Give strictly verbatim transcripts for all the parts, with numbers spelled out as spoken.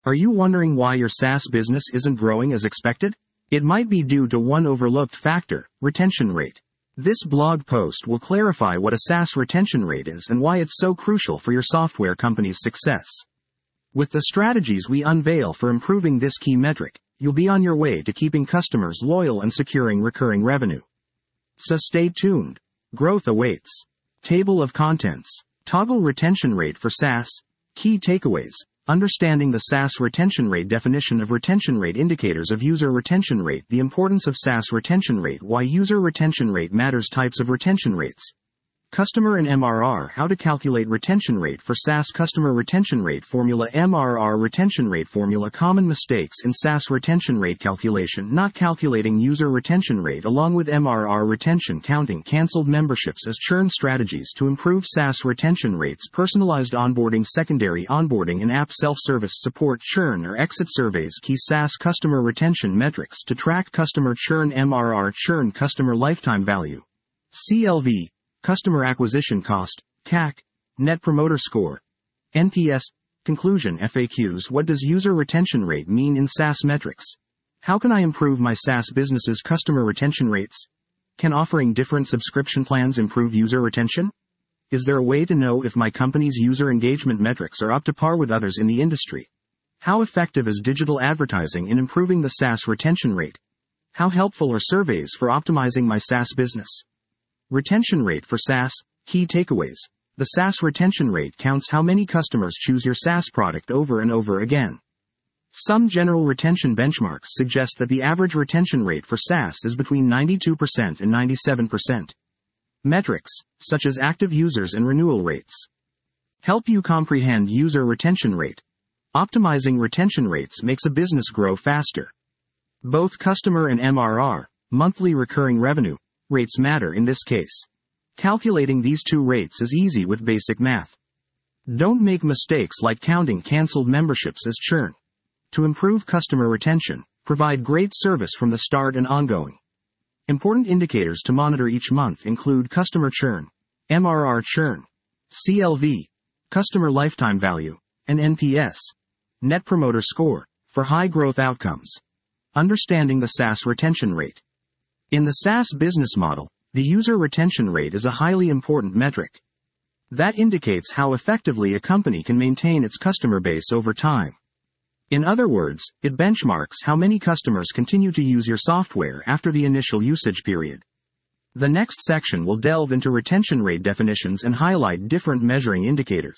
Are you wondering why your SaaS business isn't growing as expected? It might be due to one overlooked factor, retention rate. This blog post will clarify what a SaaS retention rate is and why it's so crucial for your software company's success. With the strategies we unveil for improving this key metric, you'll be on your way to keeping customers loyal and securing recurring revenue. So stay tuned. Growth awaits. Table of contents. Toggle retention rate for SaaS. Key takeaways. Understanding the SaaS retention rate. Definition of retention rate. Indicators of user retention rate. The importance of SaaS retention rate. Why user retention rate matters. Types of retention rates. Customer and M R R. How to calculate retention rate for SaaS. Customer retention rate formula. M R R retention rate formula. Common mistakes in SaaS retention rate calculation. Not calculating user retention rate along with M R R retention. Counting canceled memberships as churn. Strategies to improve SaaS retention rates. Personalized onboarding. Secondary onboarding and app self-service support. Churn or exit surveys. Key SaaS customer retention metrics to track customer churn. M R R churn. Customer lifetime value. C L V. Customer acquisition cost, C A C, Net Promoter Score, N P S. Conclusion. F A Qs. What does user retention rate mean in SaaS metrics? How can I improve my SaaS business's customer retention rates? Can offering different subscription plans improve user retention? Is there a way to know if my company's user engagement metrics are up to par with others in the industry? How effective is digital advertising in improving the SaaS retention rate? How helpful are surveys for optimizing my SaaS business? Retention rate for SaaS. Key takeaways. The SaaS retention rate counts how many customers choose your SaaS product over and over again. Some general retention benchmarks suggest that the average retention rate for SaaS is between ninety-two percent and ninety-seven percent. Metrics, such as active users and renewal rates, help you comprehend user retention rate. Optimizing retention rates makes a business grow faster. Both customer and M R R, monthly recurring revenue, rates matter in this case. Calculating these two rates is easy with basic math. Don't make mistakes like counting canceled memberships as churn. To improve customer retention, provide great service from the start and ongoing. Important indicators to monitor each month include customer churn, M R R churn, C L V, customer lifetime value, and N P S, Net Promoter Score, for high growth outcomes. Understanding the SaaS retention rate. In the SaaS business model, the user retention rate is a highly important metric. That indicates how effectively a company can maintain its customer base over time. In other words, it benchmarks how many customers continue to use your software after the initial usage period. The next section will delve into retention rate definitions and highlight different measuring indicators.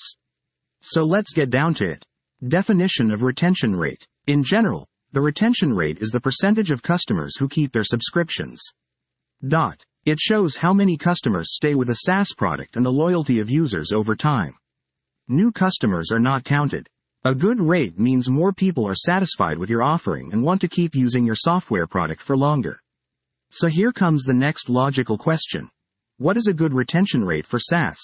So let's get down to it. Definition of retention rate. In general, the retention rate is the percentage of customers who keep their subscriptions. Dot. It shows how many customers stay with a SaaS product and the loyalty of users over time. New customers are not counted. A good rate means more people are satisfied with your offering and want to keep using your software product for longer. So here comes the next logical question. What is a good retention rate for SaaS?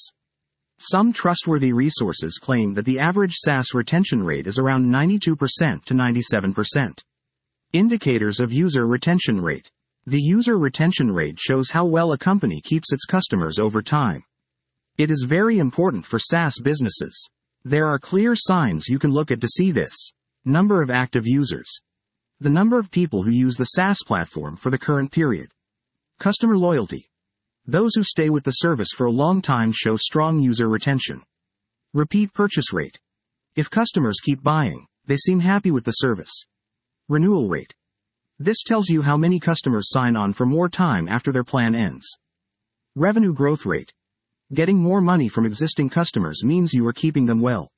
Some trustworthy resources claim that the average SaaS retention rate is around ninety-two percent to ninety-seven percent. Indicators of user retention rate. The user retention rate shows how well a company keeps its customers over time. It is very important for SaaS businesses. There are clear signs you can look at to see this. Number of active users. The number of people who use the SaaS platform for the current period. Customer loyalty. Those who stay with the service for a long time show strong user retention. Repeat purchase rate. If customers keep buying, they seem happy with the service. Renewal rate. This tells you how many customers sign on for more time after their plan ends. Revenue growth rate. Getting more money from existing customers means you are keeping them well.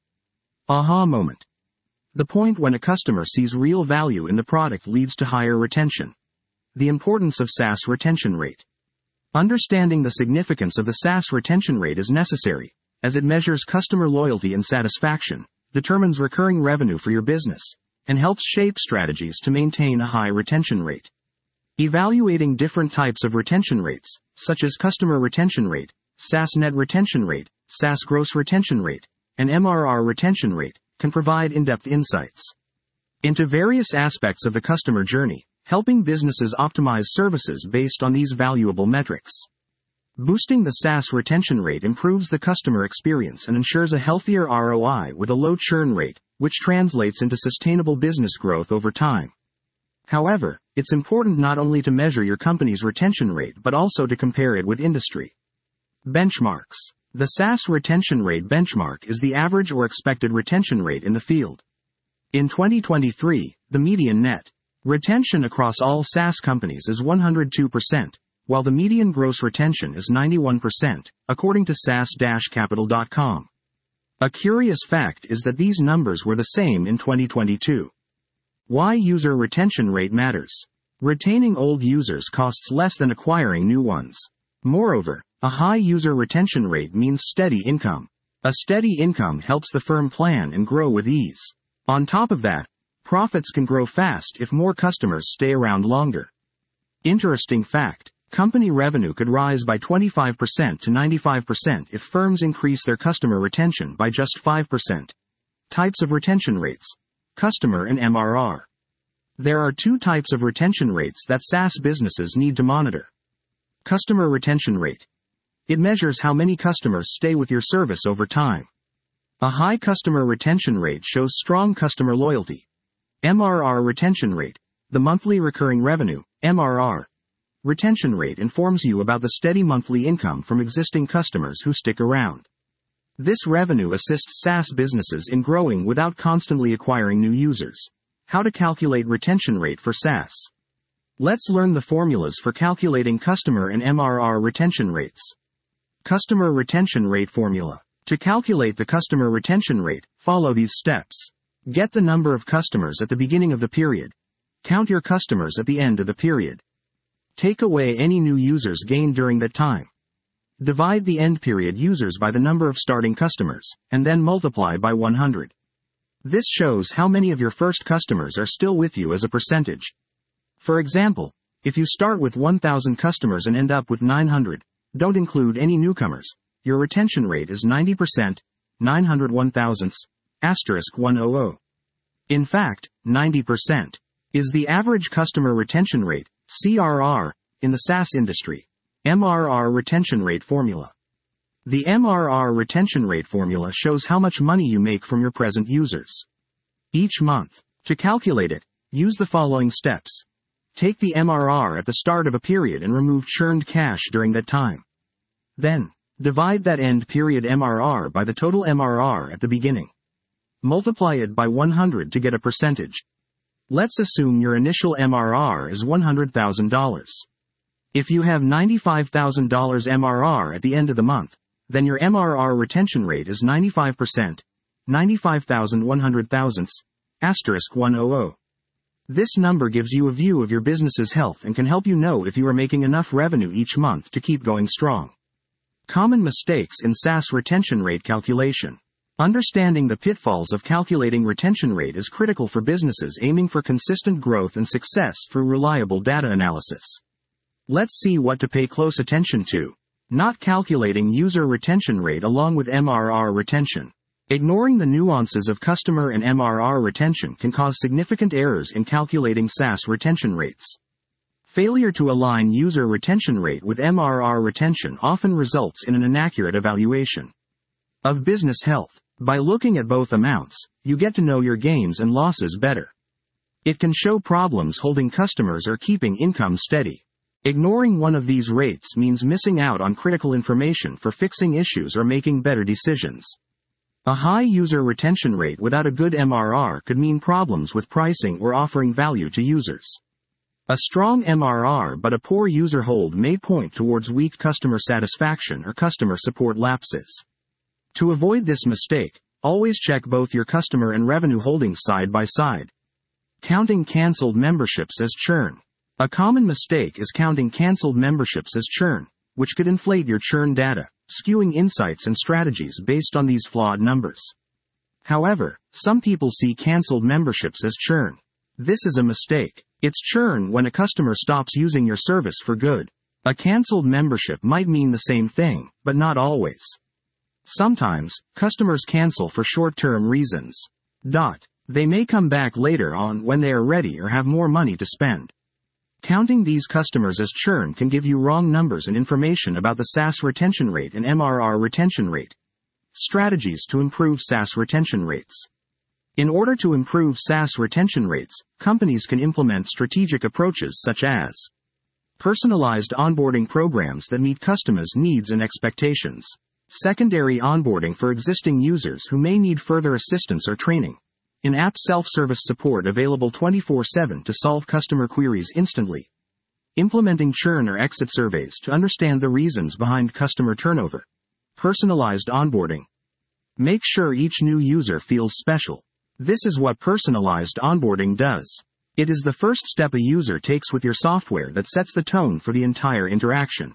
Aha moment. The point when a customer sees real value in the product leads to higher retention. The importance of SaaS retention rate. Understanding the significance of the SaaS retention rate is necessary, as it measures customer loyalty and satisfaction, determines recurring revenue for your business, and helps shape strategies to maintain a high retention rate. Evaluating different types of retention rates, such as customer retention rate, SaaS net retention rate, SaaS gross retention rate, and M R R retention rate, can provide in-depth insights into various aspects of the customer journey, helping businesses optimize services based on these valuable metrics. Boosting the SaaS retention rate improves the customer experience and ensures a healthier R O I with a low churn rate, which translates into sustainable business growth over time. However, it's important not only to measure your company's retention rate but also to compare it with industry benchmarks. The SaaS retention rate benchmark is the average or expected retention rate in the field. In twenty twenty-three, the median net retention across all SaaS companies is one hundred two percent, while the median gross retention is ninety-one percent, according to SaaS Capital dot com. A curious fact is that these numbers were the same in twenty twenty-two. Why user retention rate matters. Retaining old users costs less than acquiring new ones. Moreover, a high user retention rate means steady income. A steady income helps the firm plan and grow with ease. On top of that, profits can grow fast if more customers stay around longer. Interesting fact, company revenue could rise by twenty-five percent to ninety-five percent if firms increase their customer retention by just five percent. Types of retention rates. Customer and M R R. There are two types of retention rates that SaaS businesses need to monitor. Customer retention rate. It measures how many customers stay with your service over time. A high customer retention rate shows strong customer loyalty. M R R retention rate. The monthly recurring revenue, M R R, retention rate informs you about the steady monthly income from existing customers who stick around. This revenue assists SaaS businesses in growing without constantly acquiring new users. How to calculate retention rate for SaaS. Let's learn the formulas for calculating customer and M R R retention rates. Customer retention rate formula. To calculate the customer retention rate, follow these steps. Get the number of customers at the beginning of the period. Count your customers at the end of the period. Take away any new users gained during that time. Divide the end period users by the number of starting customers, and then multiply by one hundred. This shows how many of your first customers are still with you as a percentage. For example, if you start with one thousand customers and end up with nine hundred, don't include any newcomers, your retention rate is ninety percent, nine hundred one thousandths, asterisk one hundred. In fact, ninety percent is the average customer retention rate, C R R, in the SaaS industry. M R R retention rate formula. The M R R retention rate formula shows how much money you make from your present users each month. To calculate it, use the following steps. Take the M R R at the start of a period and remove churned cash during that time. Then, divide that end period M R R by the total M R R at the beginning. Multiply it by one hundred to get a percentage. Let's assume your initial M R R is one hundred thousand dollars. If you have ninety-five thousand dollars M R R at the end of the month, then your M R R retention rate is ninety-five percent, ninety-five thousand one hundred thousandths, asterisk one hundred. This number gives you a view of your business's health and can help you know if you are making enough revenue each month to keep going strong. Common mistakes in SaaS retention rate calculation. Understanding the pitfalls of calculating retention rate is critical for businesses aiming for consistent growth and success through reliable data analysis. Let's see what to pay close attention to. Not calculating user retention rate along with M R R retention. Ignoring the nuances of customer and M R R retention can cause significant errors in calculating SaaS retention rates. Failure to align user retention rate with M R R retention often results in an inaccurate evaluation of business health. By looking at both amounts, you get to know your gains and losses better. It can show problems holding customers or keeping income steady. Ignoring one of these rates means missing out on critical information for fixing issues or making better decisions. A high user retention rate without a good M R R could mean problems with pricing or offering value to users. A strong M R R but a poor user hold may point towards weak customer satisfaction or customer support lapses. To avoid this mistake, always check both your customer and revenue holdings side by side. Counting canceled memberships as churn. A common mistake is counting canceled memberships as churn, which could inflate your churn data, skewing insights and strategies based on these flawed numbers. However, some people see canceled memberships as churn. This is a mistake. It's churn when a customer stops using your service for good. A canceled membership might mean the same thing, but not always. Sometimes, customers cancel for short-term reasons. Dot. They may come back later on when they are ready or have more money to spend. Counting these customers as churn can give you wrong numbers and information about the SaaS retention rate and M R R retention rate. Strategies to improve SaaS retention rates. In order to improve SaaS retention rates, companies can implement strategic approaches such as personalized onboarding programs that meet customers' needs and expectations, secondary onboarding for existing users who may need further assistance or training, in-app self-service support available twenty-four seven to solve customer queries instantly, implementing churn or exit surveys to understand the reasons behind customer turnover, personalized onboarding. Make sure each new user feels special. This is what personalized onboarding does. It is the first step a user takes with your software that sets the tone for the entire interaction.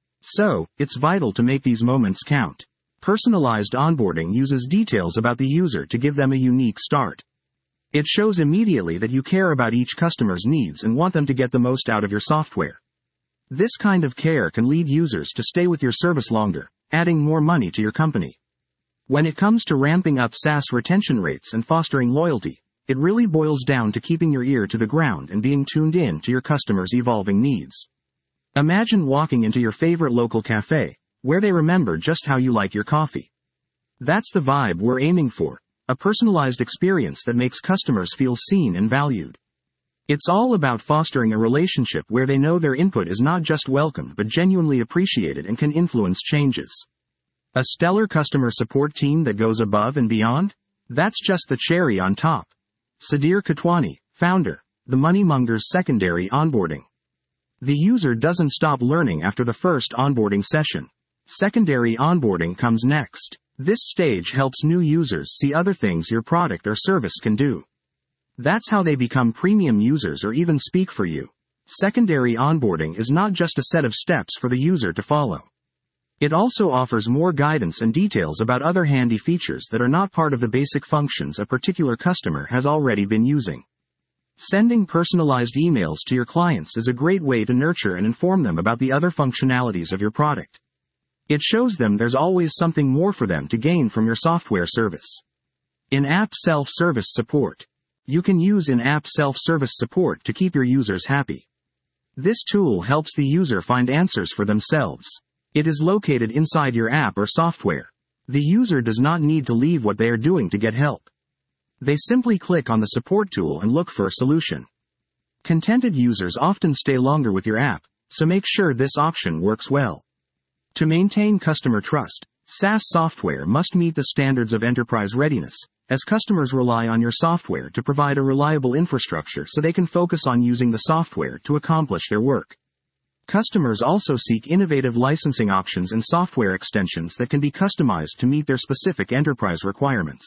So, it's vital to make these moments count. Personalized onboarding uses details about the user to give them a unique start. It shows immediately that you care about each customer's needs and want them to get the most out of your software. This kind of care can lead users to stay with your service longer, adding more money to your company. When it comes to ramping up SaaS retention rates and fostering loyalty, it really boils down to keeping your ear to the ground and being tuned in to your customers' evolving needs. Imagine walking into your favorite local cafe, where they remember just how you like your coffee. That's the vibe we're aiming for, a personalized experience that makes customers feel seen and valued. It's all about fostering a relationship where they know their input is not just welcomed but genuinely appreciated and can influence changes. A stellar customer support team that goes above and beyond? That's just the cherry on top. Sudhir Kotwani, founder, The Moneymonger's secondary onboarding. The user doesn't stop learning after the first onboarding session. Secondary onboarding comes next. This stage helps new users see other things your product or service can do. That's how they become premium users or even speak for you. Secondary onboarding is not just a set of steps for the user to follow. It also offers more guidance and details about other handy features that are not part of the basic functions a particular customer has already been using. Sending personalized emails to your clients is a great way to nurture and inform them about the other functionalities of your product. It shows them there's always something more for them to gain from your software service. In-app self-service support. You can use in-app self-service support to keep your users happy. This tool helps the user find answers for themselves. It is located inside your app or software. The user does not need to leave what they are doing to get help. They simply click on the support tool and look for a solution. Contented users often stay longer with your app, so make sure this option works well. To maintain customer trust, SaaS software must meet the standards of enterprise readiness, as customers rely on your software to provide a reliable infrastructure so they can focus on using the software to accomplish their work. Customers also seek innovative licensing options and software extensions that can be customized to meet their specific enterprise requirements.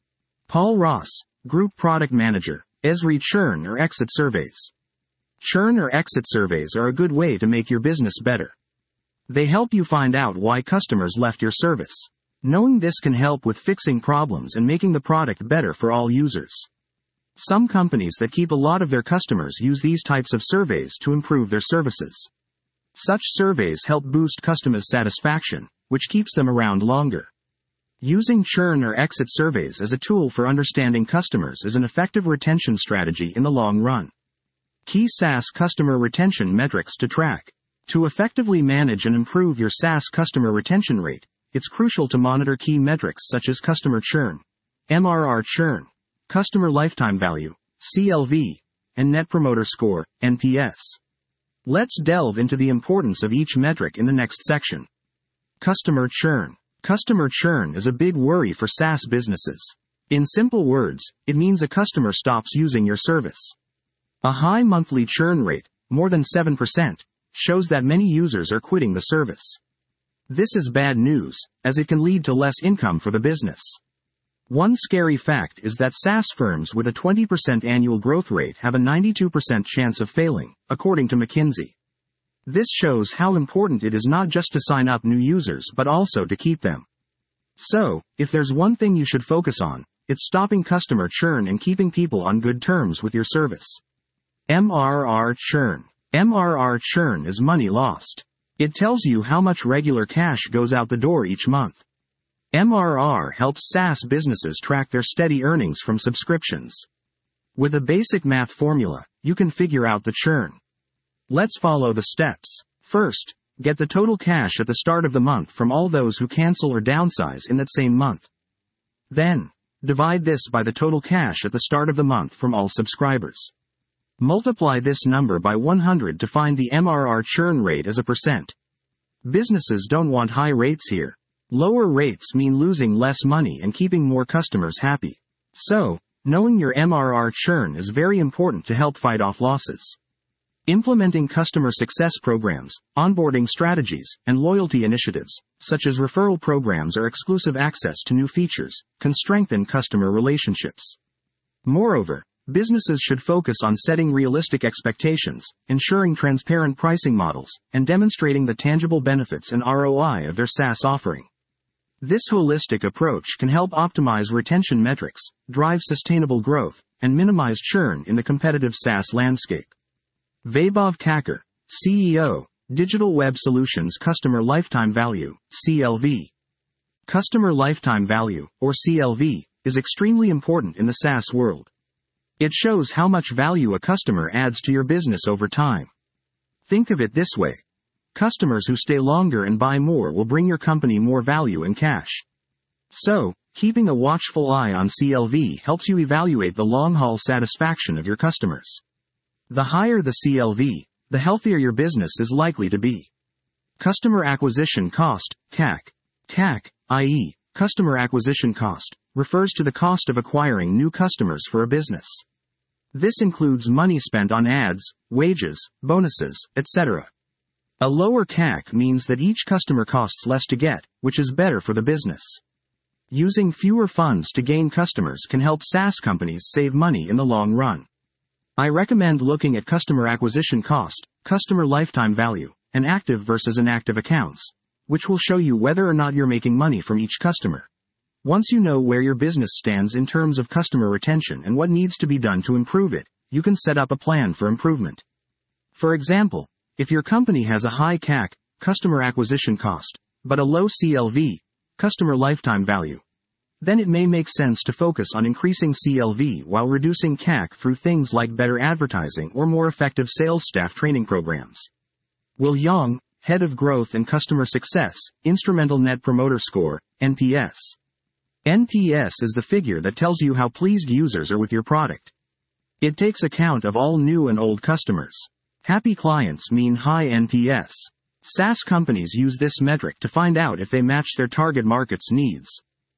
Paul Ross, Group Product Manager, Esri Churn or Exit Surveys. Churn or exit surveys are a good way to make your business better. They help you find out why customers left your service. Knowing this can help with fixing problems and making the product better for all users. Some companies that keep a lot of their customers use these types of surveys to improve their services. Such surveys help boost customers' satisfaction, which keeps them around longer. Using churn or exit surveys as a tool for understanding customers is an effective retention strategy in the long run. Key SaaS customer retention metrics to track. To effectively manage and improve your SaaS customer retention rate, it's crucial to monitor key metrics such as customer churn, M R R churn, customer lifetime value, C L V, and Net Promoter Score, N P S. Let's delve into the importance of each metric in the next section. Customer churn. Customer churn is a big worry for SaaS businesses. In simple words, it means a customer stops using your service. A high monthly churn rate, more than seven percent, shows that many users are quitting the service. This is bad news, as it can lead to less income for the business. One scary fact is that SaaS firms with a twenty percent annual growth rate have a ninety-two percent chance of failing, according to McKinsey. This shows how important it is not just to sign up new users but also to keep them. So, if there's one thing you should focus on, it's stopping customer churn and keeping people on good terms with your service. M R R churn. M R R churn is money lost. It tells you how much regular cash goes out the door each month. M R R helps SaaS businesses track their steady earnings from subscriptions. With a basic math formula, you can figure out the churn. Let's follow the steps. First, get the total cash at the start of the month from all those who cancel or downsize in that same month. Then, divide this by the total cash at the start of the month from all subscribers. Multiply this number by one hundred to find the M R R churn rate as a percent. Businesses don't want high rates here. Lower rates mean losing less money and keeping more customers happy. So, knowing your M R R churn is very important to help fight off losses. Implementing customer success programs, onboarding strategies, and loyalty initiatives, such as referral programs or exclusive access to new features, can strengthen customer relationships. Moreover, businesses should focus on setting realistic expectations, ensuring transparent pricing models, and demonstrating the tangible benefits and R O I of their SaaS offering. This holistic approach can help optimize retention metrics, drive sustainable growth, and minimize churn in the competitive SaaS landscape. Vaibhav Kakkar, C E O, Digital Web Solutions Customer Lifetime Value, C L V. Customer Lifetime Value, or C L V, is extremely important in the SaaS world. It shows how much value a customer adds to your business over time. Think of it this way. Customers who stay longer and buy more will bring your company more value and cash. So, keeping a watchful eye on C L V helps you evaluate the long-haul satisfaction of your customers. The higher the C L V, the healthier your business is likely to be. Customer Acquisition Cost, C A C. C A C, that is, Customer Acquisition Cost, refers to the cost of acquiring new customers for a business. This includes money spent on ads, wages, bonuses, et cetera. A lower C A C means that each customer costs less to get, which is better for the business. Using fewer funds to gain customers can help SaaS companies save money in the long run. I recommend looking at customer acquisition cost, customer lifetime value, and active versus inactive accounts, which will show you whether or not you're making money from each customer. Once you know where your business stands in terms of customer retention and what needs to be done to improve it, you can set up a plan for improvement. For example, if your company has a high C A C, customer acquisition cost, but a low C L V, customer lifetime value, then it may make sense to focus on increasing C L V while reducing C A C through things like better advertising or more effective sales staff training programs. Will Yong, Head of Growth and Customer Success, Instrumental Net Promoter Score, N P S. N P S is the figure that tells you how pleased users are with your product. It takes account of all new and old customers. Happy clients mean high N P S. SaaS companies use this metric to find out if they match their target market's needs.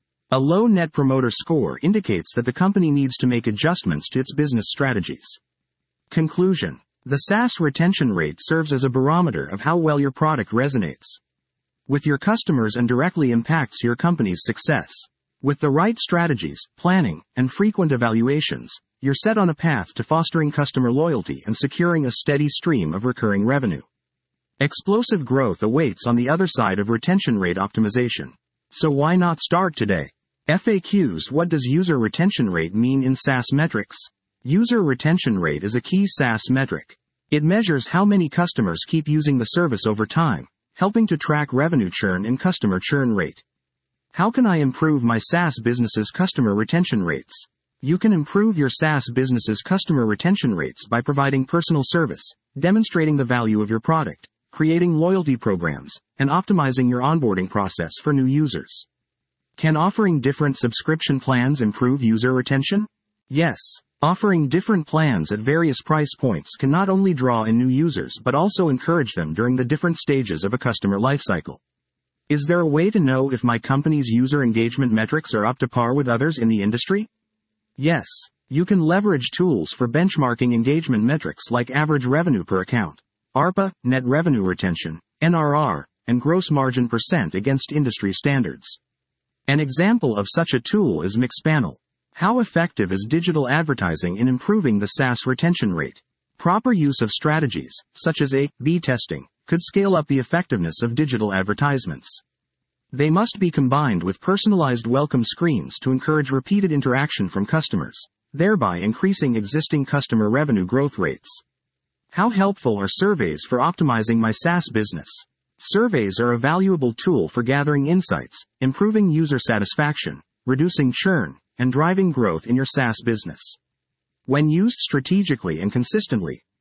A low Net Promoter Score indicates that the company needs to make adjustments to its business strategies. Conclusion. The SaaS retention rate serves as a barometer of how well your product resonates with your customers and directly impacts your company's success. With the right strategies, planning, and frequent evaluations, you're set on a path to fostering customer loyalty and securing a steady stream of recurring revenue. Explosive growth awaits on the other side of retention rate optimization. So why not start today? F A Qs. What does user retention rate mean in SaaS metrics? User retention rate is a key SaaS metric. It measures how many customers keep using the service over time, helping to track revenue churn and customer churn rate. How can I improve my SaaS business's customer retention rates? You can improve your SaaS business's customer retention rates by providing personal service, demonstrating the value of your product, creating loyalty programs, and optimizing your onboarding process for new users. Can offering different subscription plans improve user retention? Yes. Offering different plans at various price points can not only draw in new users but also encourage them during the different stages of a customer lifecycle. Is there a way to know if my company's user engagement metrics are up to par with others in the industry? Yes. You can leverage tools for benchmarking engagement metrics like average revenue per account, A R P A, net revenue retention, N R R, and gross margin percent against industry standards. An example of such a tool is Mixpanel. How effective is digital advertising in improving the SaaS retention rate? Proper use of strategies, such as A B testing, could scale up the effectiveness of digital advertisements. They must be combined with personalized welcome screens to encourage repeated interaction from customers, thereby increasing existing customer revenue growth rates. How helpful are surveys for optimizing my SaaS business? Surveys are a valuable tool for gathering insights, improving user satisfaction, reducing churn, and driving growth in your SaaS business. When used strategically and consistently,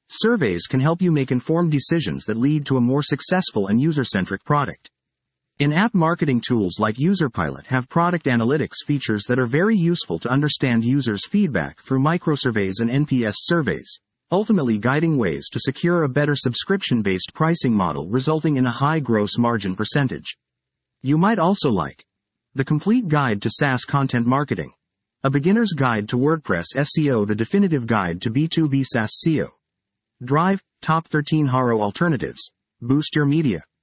Surveys can help you make informed decisions that lead to a more successful and user-centric product. In-app marketing tools like UserPilot have product analytics features that are very useful to understand users' feedback through microsurveys and N P S surveys, ultimately guiding ways to secure a better subscription-based pricing model resulting in a high gross margin percentage. You might also like The Complete Guide to SaaS Content Marketing, A Beginner's Guide to WordPress S E O, The Definitive Guide to B two B SaaS S E O. Drive, Top thirteen H A R O Alternatives. Boost Your Media.